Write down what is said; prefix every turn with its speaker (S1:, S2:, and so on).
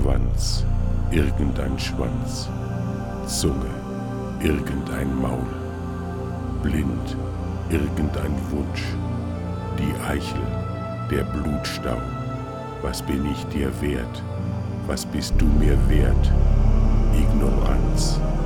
S1: Schwanz, irgendein Schwanz, Zunge, irgendein Maul, blind, irgendein Wunsch, die Eichel, der Blutstau, was bin ich dir wert, was bist du mir wert, Ignoranz.